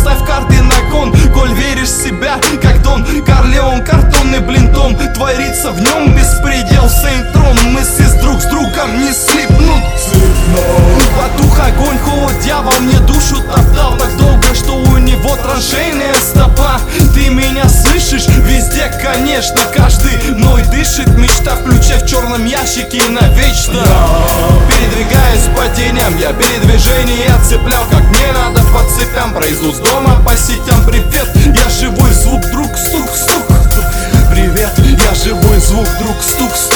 ставь карты на кон. Коль веришь в себя, как Дон Корлеон, картонный блинтом творится в нем беспредел. Сейнтрон, мысли друг с другом не слипнут. Потух огонь, холод, дьявол мне душу топтал так долго, что у него траншейная стопа. Ты меня слышишь? Везде, конечно, каждый мной дышит. Мечта в ключе в черном ящике навечно. Передвигаясь по теням, я передвижение цеплял, как мне надо по цепям. Пройду с дома по сетям, привет, я живой звук, друг, стук, стук. Привет, я живой звук, друг, стук, стук.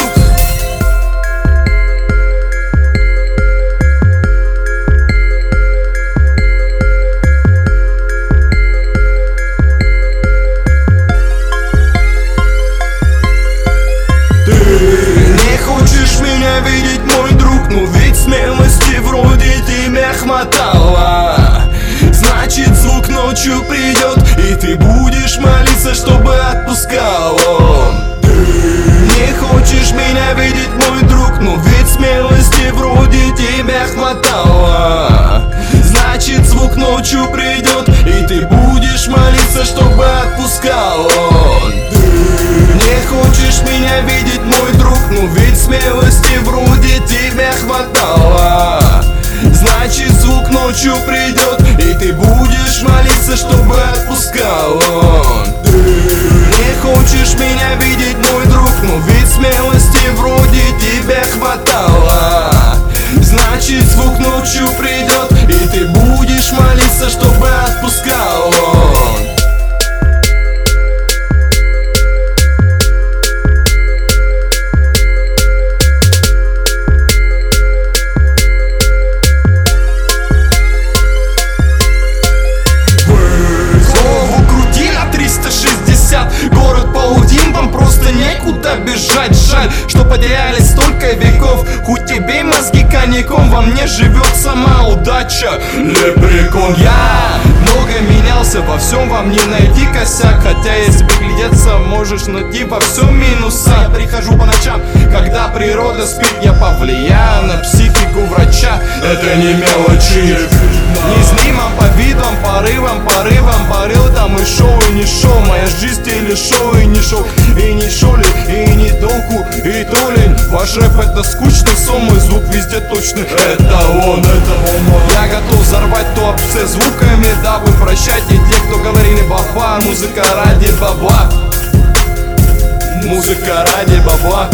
Видеть, мой друг, ну ведь смелости вроде тебя хватало. Значит, звук ночью придет, и ты будешь молиться, чтобы отпускал он. Ты не хочешь меня видеть, мой друг, ну ведь смелости вроде тебя хватало. Значит, звук ночью придет, и ты будешь молиться, чтобы отпускал он. Не хочешь меня видеть, мой друг, ну ведь смелости вроде тебя хватало. Значит, звук ночью придет, и ты будешь молиться, чтобы отпускал он. Не хочешь меня видеть, мой друг, ну ведь смелости вроде тебя хватало. Значит, звук ночью придет, и ты будешь молиться, чтобы отпускал он. Город паутин, там просто некуда бежать. Жаль, что потерялись столько веков. Хоть и бей мозги коньяком, во мне живет сама удача. Лепрекон, я много менялся, во всем вам не найти косяк. Хотя если приглядеться, можешь найти во всем минуса. Я прихожу по ночам, когда природа спит, я повлияю на психику врача. Это не мелочи. Незримым по видам, порывам, порыл там и шоу, и не шоу. Моя жизнь или шоу, и не шоу, и не шоу ли, и не толку, и то лень. Ваш рэп это скучный сон, мой звук везде точный. Это он. Я готов взорвать топ-все звуками, дабы прощать и тех, кто говорили баба. Музыка ради бабла. Музыка ради бабла.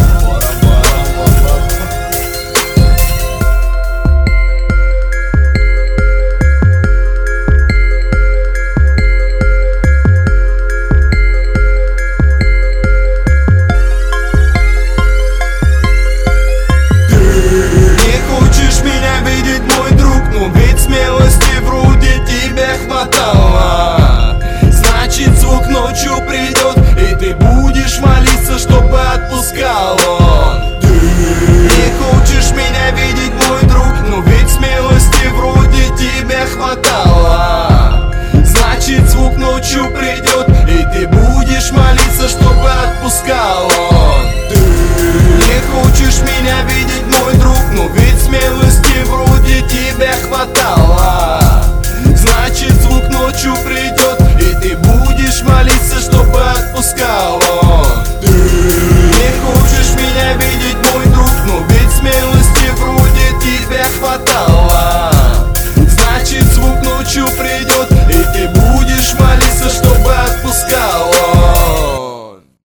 Смелости вроде тебя хватало. Значит, звук ночью придет, и ты будешь молиться, чтобы отпускал он. Ты не хочешь меня видеть, мой друг, но ведь смелости вроде тебя хватало. Значит, звук ночью придет, и ты будешь молиться, чтобы отпускал он. Ты не хочешь меня видеть, мой друг, но ведь смелости вроде тебя хватало. Значит, звук ночью придет, и ты будешь молиться, чтобы отпускал он. Ты не хочешь меня видеть, мой друг, но ведь смелости вроде тебя хватало.